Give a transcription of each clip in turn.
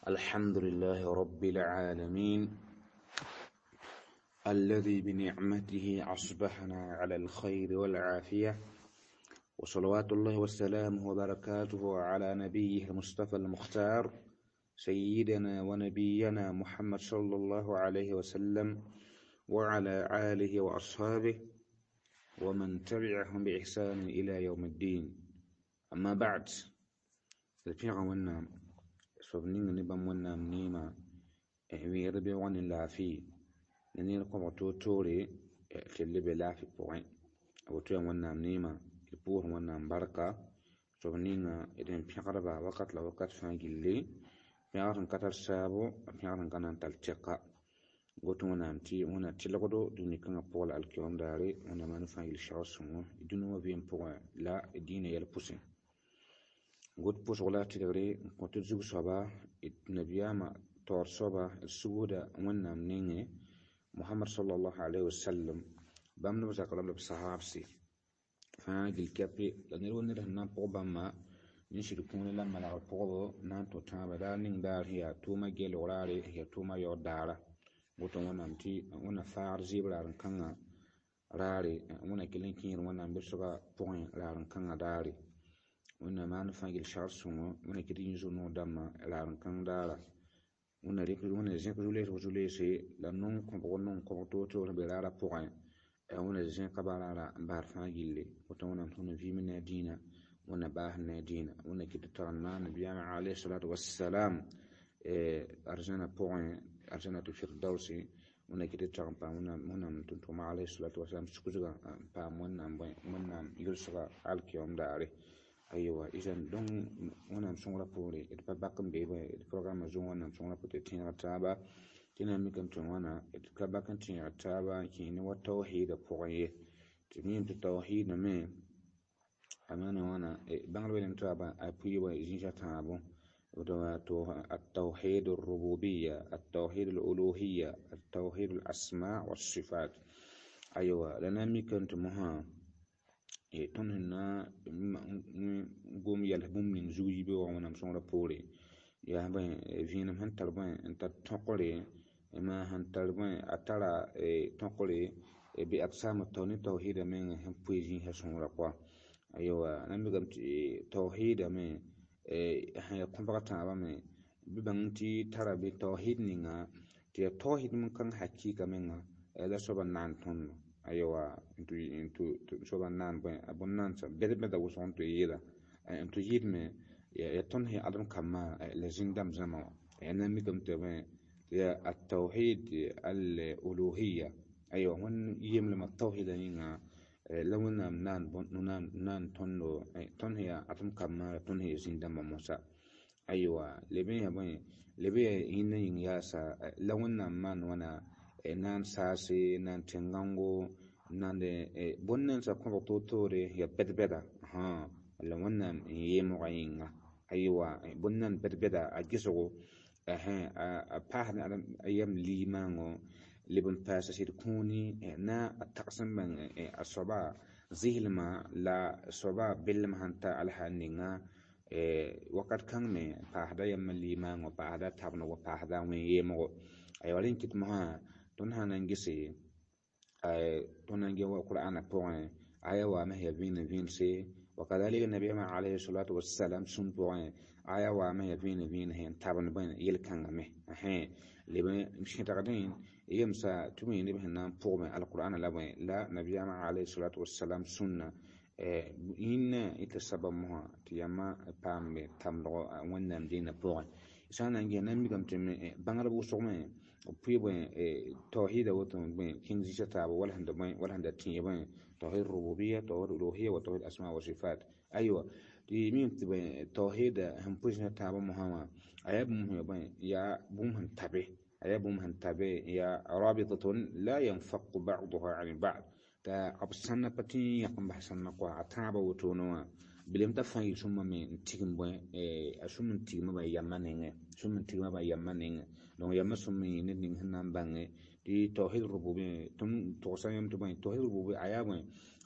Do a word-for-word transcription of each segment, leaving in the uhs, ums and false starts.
الحمد لله رب العالمين الذي بنعمته أصبحنا على الخير والعافية، وصلوات الله وسلامه وبركاته على نبيه المصطفى المختار سيدنا ونبينا محمد صلى الله عليه وسلم وعلى آله وأصحابه ومن تبعهم بإحسان إلى يوم الدين. أما بعد، sobning ni bam wannan nima e wi rebe woni lafi ni ko to tore e khille be lafi point o to wannan nima e pour wannan barka sobninga eden piaraba wakat la wakat fangille piaran katar sabo piaran kanan tal teka goto wannan ti wona tilagodo duni kan pol alkiom dare wona man fangil shawsumo dunu wa point la dine yel poussin god pus wala tigre ko to zugu soba it nabiyama tor soba suguda wannan ninge Muhammad sallallahu alaihi wasallam bam no zakalam le sahabsi fa gil kapi la ne woni na po bamma ni shirkun la mala po na to taba da ning dar hiya to ma gel orare hiya to ma yodara goto wannan ti wona far zibrar kanga rare wona kilin kin wannan bisoga point ran kanga dare wona man fangil charsumo wona kidin jono dama laran kan dara wona rek wona zin ko jule ko jule se la non ko non ko to to be rara point e wona zin ka barara bar fangille ko to wona tono vi min dina wona bah na dina wona kidta na nabiyana alayhi salatu wassalam e arjana point arjana to firdausi wona kidta pa wona wona to ma alayhi salatu wassalam sukuga pa wona wona yulsuga alkiyom dare. Aywa isan don wannan sun rapore it pa bakam be ba it program zo wannan sun rapote tin taba tina mi kan tun wana it ka bakan tin taba ki ni wa tauhid poye tin to tauhid na me amana wana bangal welen taba apuyi wa jinja tabo to to at-tauhid ar-rububiyya at-tauhid al-uluhiyya at-tauhid al-asma' was-sifat. Aywa lana mi kan tun ha e ton na gom yal bum min zuyi be wa wonam son rapore ya ba vinam han tarban enta tokore ma han tarban atara e tokore e bi aksam tawni tawhid men han puiji ha son rapwa. Aywa nan mi gam tawhid men e ha kompata ba men bi banti tara bi tawhid ninga ti tawhid mun kan hakika men la soban nan ton. Aywa into into soba nan ba abun nan sa bede bede wo son to yira into yidme ya ton he adam kama la jindam zama ena mi dum te ya at-tauhid al-uluhiyya. Aywa hon yim lama tauhid ninga lawna nan bon nan nan ton no ton he adam kama ton he jindam musa. Aywa lebe ya ban lebe hinna yin ya sa lawna man wana nan sase nan tengango nan de bonnen sa ko to tore ya bedbeda ha la wannan yemo ayinga. Aywa bonnan bedbeda a gisogo eh a pahna ayam limango libun pasa sir kuni na taqsam man asaba zihilma la soba bilma hanta alhaninga e wakat kan me pahda yam limango pahda tabno wa pahda we yemo. Aywa rin kitma ton hanan gise ay tonan ge wa qur'ana point aya wa ma yabin vin se wa kadhalika nabiy ma alayhi salatu wassalam sun point aya wa ma yabin vin hen taban ban yel kanga me eh liban mshi taqdin yamsa tumi ni bihna point alquran la ban la nabiy ma alayhi salatu wassalam sunna eh inna itasabamha tiyama pambe tamdo wannan dina point sana nge nan mi kam temme bangal bu sokme puis ben tawhid wa ben kin zita wala handa ben wala handa tin ben tawhid rububiyya tawhid uluhiyya wa tawhid asma wa sifat. Aywa di min ben tawhid han pujna taba muhammad ayab mu ben ya bum han tabe ayab bum han tabe ya rabitatun la yanfaqu ba'daha 'an ba'd ta absanna pati yaqam bahsanna kwa ataba wotono bilim ta fangi summa me tigim bon e asum tigima ba yamanenge sum tigima ba yamanenge donc yamma summi ne ning hanan bange di tawhid rububiyya tum to sayam to ban tawhid rububiyya ayabun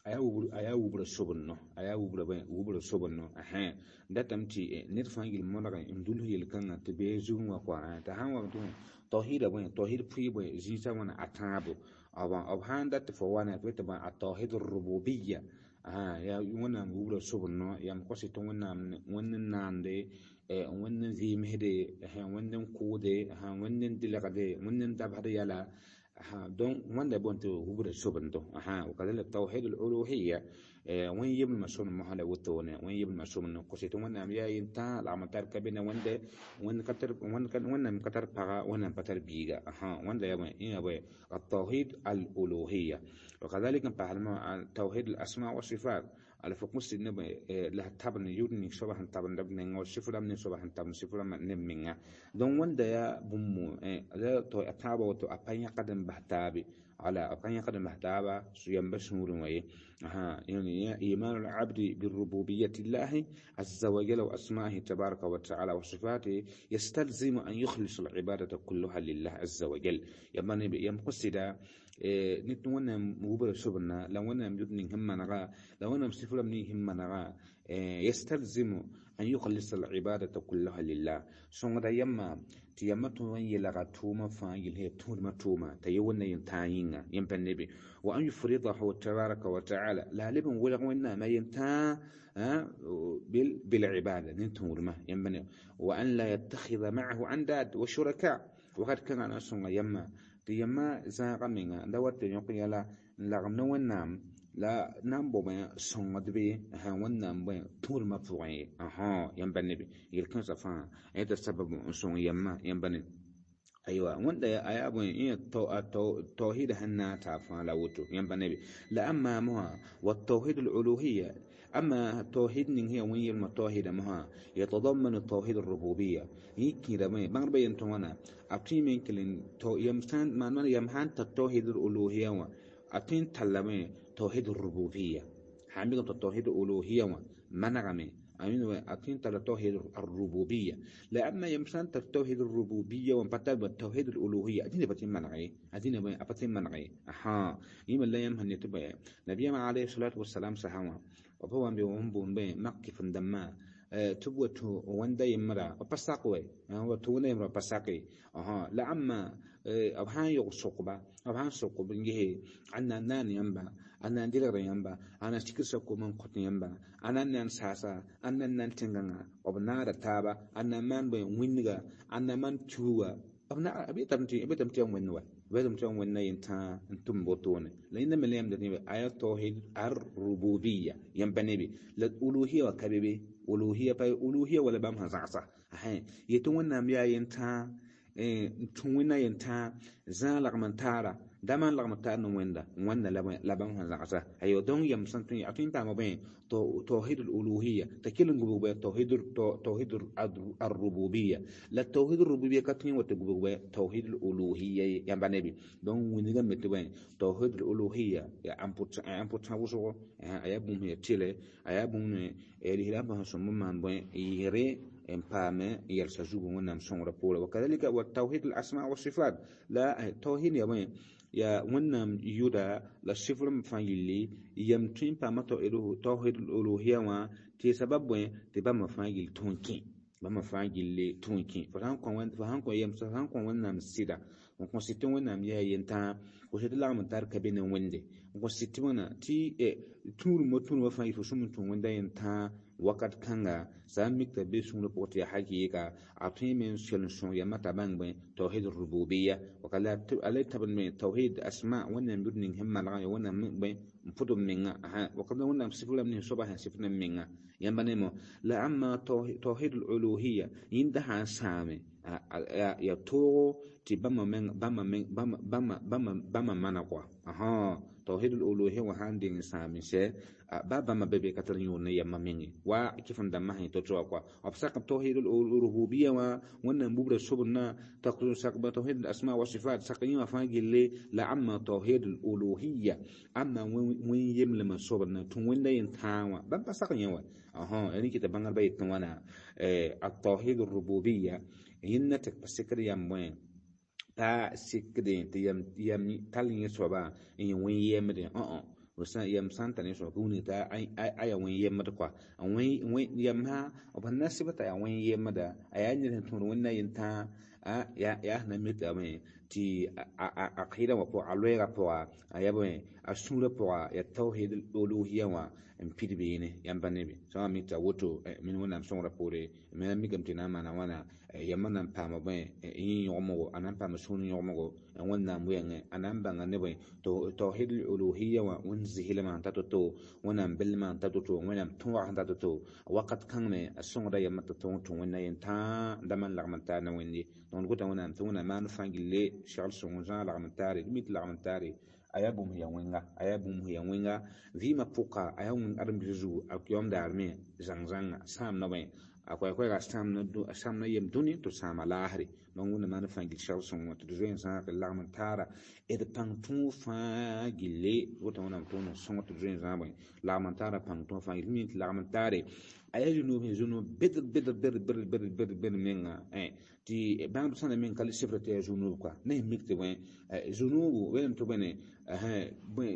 aya wubur aya wubur sobonno aya wubur ba wubur sobonno aha datamti nit fangil monaga indul yel kanga te be zunwa kwa ta hanwa to tauhid ba tauhid pui ba zisa wana atabu aba abhanda te fo wana to ba at-tauhid ar-rububiyya aha ya wana wubur sobonno yam kosi to wana wannan nande e wannan zimhede ha wannan kude ha wannan dilagade wannan tabhada yala ها دون وين بونتو هو الشبندو ها وكذلك التوحيد الألوهية وين يبن مسؤول محل وتونه وين يبن مسؤول من قصة وين نام يا إنتا العمل تركبنا وين ده وين كتر وين كان وين نام كتر بقى وين نام كتر بيجا ها وين ده يا وين إيه وين التوحيد الألوهية وكذلك بعلم التوحيد الأسماء والصفات على فقمص النبى له تابن يودني شبه تابن دبنا أو شفرة من شبه تابن شفرة من نمينا دون وين ده يا بومو لا تو أتابع وتو أبين قدم بحتابي على أبين قدم بحتابة سيم بشمول ويه ها يعني إيمان العبد بالربوبية الله عز وجل وأسمائه تبارك وتعالى وصفاته يستلزم أن يخلص العبادة كلها لله عز وجل يبني يمقصد إيه نتوانا مبرر شبنا لو أنا مجدني هم نغا لو أنا مستفلا مني هم نغا إيه يستلزم أن يخلص العبادة كلها لله سون دا يما تيمتو وين يلغا توما فايل هي توما توما تيونا ينتاينا يمبن نبي وأن يفرضه تبارك وتعالى لا لبن ولا وإنا ما ينتا بالعبادة ننتور ما ينبن وأن لا يتخذ معه أنداد وشركاء وقد كان أنا سون يما تيما زاغمينا دوات يقول لا لغمنا ونام لا نامبو ما سون دبي ها ونام بين طول ما فوعي اها ينبني بي يلكن صفا هذا السبب سون يما ينبني ايوه وندا يا ابو ان تو توحيد هنا تعفى لوتو ينبني بي لا اما ما والتوحيد الالوهيه اما توحيد هي وين التوحيد ما يتضمن التوحيد الربوبيه يكي دا ما بان بين تونا ابتي من كلين تو يمسان ما يمهان التوحيد الالوهيه و ابتين تلمي توحيد الربوبية حامل التوحيد الألوهية منغمي أمين وأكين توحيد الربوبية لأما يمسان توحيد الربوبية ومبتل بالتوحيد الألوهية أدين بتين منغي أدين بتين منغي أها يما لا يمهن يتبع نبي عليه الصلاة والسلام سهوا وهو بيوم بون بين مكف دما تبوتو وندا يمرا وبساقوي هو تونا يمرا بساقي أها لأما أبهان يغسقبا أبهان سقوب نجيه عنا نان ينبا أنا ندير ينبا أنا شكسكو من قط ينبا أنا نان ساسا أنا نان تنغنا وبنار تابا أنا من بينغا أنا من تشوا أبنا أبي تمتي أبي تمتي يوم ونوا أبي تمتي يوم ونوا ينتا أنتم بطون لأن من اليوم دنيا آية توحيد الربوبية ينبني بي الألوهية وكبيبي ألوهية باي ألوهية ولا بامها زعصا هاي يتونا ميا ينتا توننا ينتا زالق من تارا دمان لغم تار نويندا ويندا لبان هزعسا هيو دون يمسنتين يعطين تاما بين توحيد الألوهية تكيلن قبوبة توحيد توحيد الربوبية لا توحيد الربوبية كتين وتقبوبة توحيد الألوهية ينبا نبي دون وينغا متبين توحيد الألوهية أمبوت نوزو أيابون هي تيلي أيابون إلهلابها سممان بين يري إمبامة يرسجوه ونام سون ربولا وكذلك والتوحيد الأسماء والصفات لا توحيد يا وين يا ونام يودا لا صفر مفاعيلي يمتين بما توحيد الألوهية و تسبب وين تبى مفاعيل تونكي بما مفاعيل تونكي فهم كون فهم كون يم فهم كون ونام سيدا وكونستيتون ونام يا ينتا وشد لا من تارك بين وندي وكونستيتون تي تور متون مفاعيل فسمن تون وندا ينتا وقت كانغا سامك تبيسون لبوتي حقيقة عطيم من سلسون يمتا بانغ توحيد الربوبية وقال عليه تبن من توحيد أسماء ونن بدن هم لغاية ونن من مفضل منها وقال ونن سفلا من صباح سفلا منها ينبني لا أما توحيد الألوهية يندها سامي يتورو تبما من بما من بما بما بما بما منقوا أها توحيد الألوهية وهاندين سامي سه بابا ما بيبي كتر يون يما مني وكيف ندمه يتوجوا قوا أبسط توحيد الربوبية وأن مبرر سبنا تقول سقب توحيد الأسماء والصفات سقيم فاجل لعما توحيد الألوهية أما وين يملم سبنا توين دين تاوا بابا سقيم أها يعني كده بنقول بيت وانا التوحيد الربوبية ينتك بسكر يموين تا سكدين تيم يم تالين سوبا إن وين يمدين أه وسا يم سانتا نيسو كوني تا اي اي وين يم مدكوا وين وين يم ها وبناسبة تا وين يم مدا اي ني تون وين ينتا a ya ya na mit ame ti a akida wa po alwera po a yabo a sura po ya tauhid uluhiyya wa en pidbe ne yamba ne so mi ta woto min wona son rapore men mi gamti na mana wana yamma nan pa ma be yin yomo anan pa ma sunu yomo en wonna mu yan anan banga ne be to tauhid uluhiyya wa unzihila man ta to wona bil man ta to wona tuwa ta to waqat kan ne son da yamma ta to to wonna yin ta da man lagmanta na wenni don gota wona to wona man fangille shal son ja lagmantare mit lagmantare ayabum ya wenga ayabum ya wenga vima puka ayawun adam bizu akyom darme zangzanga sam na be akwai akwai ga sam na do sam na yem duni to sama lahri don wona man fangil shal son to zoen sa ka lagmantara ed pangtu fa gille gota wona to no son to zoen za be lagmantara pangtu fa gille mit lagmantare ayayu no be zuno bed bed bed bed bed bed bed menga eh ti bang sana men kali sifrate zunu kwa ne mikte wen zunu wen to bene eh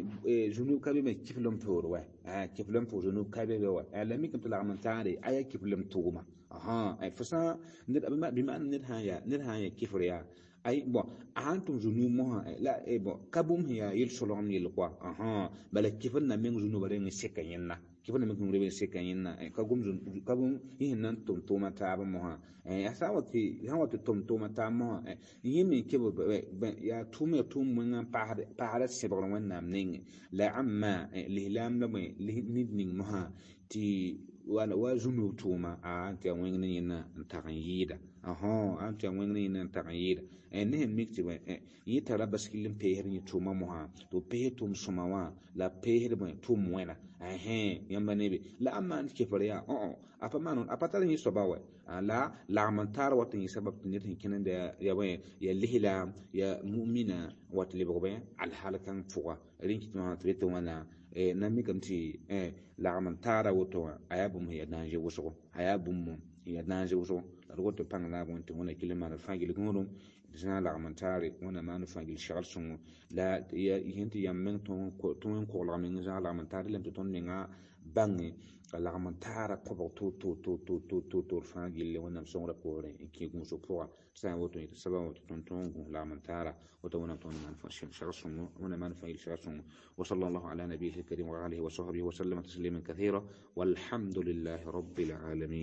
zunu kabe me kiflom to wa eh kiflom to zunu kabe wa la mikem to la mantare aya kiflom to ma aha ay fasa nit abima bima nit haya nit haya kifriya ay bon antum zunu mo la e bon kabum ya yil solom yil kwa aha bala kifan na men zunu bare ngi sekanyenna kifana men ngure sekanyenna kagum zunu kabum yinan tum to mata ba mo ha eh asawati hawati tum to mata mo yimi kibo ya tume tum mun pa pa sebro wannan ning la amma lihlam la nidning mo ha ti wala wa zunu tuma a anti wengni na tagan yida aha anti wengni na tagan yida en ne mikti we yi tara baskilin peher ni tuma mo ha to peher tum sumawa la peher mo tum wena eh yamba ne la amma anti kefariya o apa manon apatala ni sobawe la la mantar wat ni sabab ni tin kinan da ya we ya lihla ya mu'mina wat li bobe al halakan fuwa rinki ma tweto wana e nami kamti e la mantara woto ayabum ya danje woso ayabum ya danje woso roto pangla bonto wona kilima na fangil ngolum dina la mantare wona manu fangil shagal sun la ya hinti yam men ton ko ton ko la men za la mantare lem ton nga bangi la mantara ko to to to to to to to fangil wona son rapore ki guso po sa woto ita sababu ton ton la mantara woto wona ton man fashion shagal sun wona manu fangil shagal sun wa sallallahu ala nabiyil karim wa alihi wa sahbihi wa sallam tasliman kathira walhamdulillahi rabbil alamin.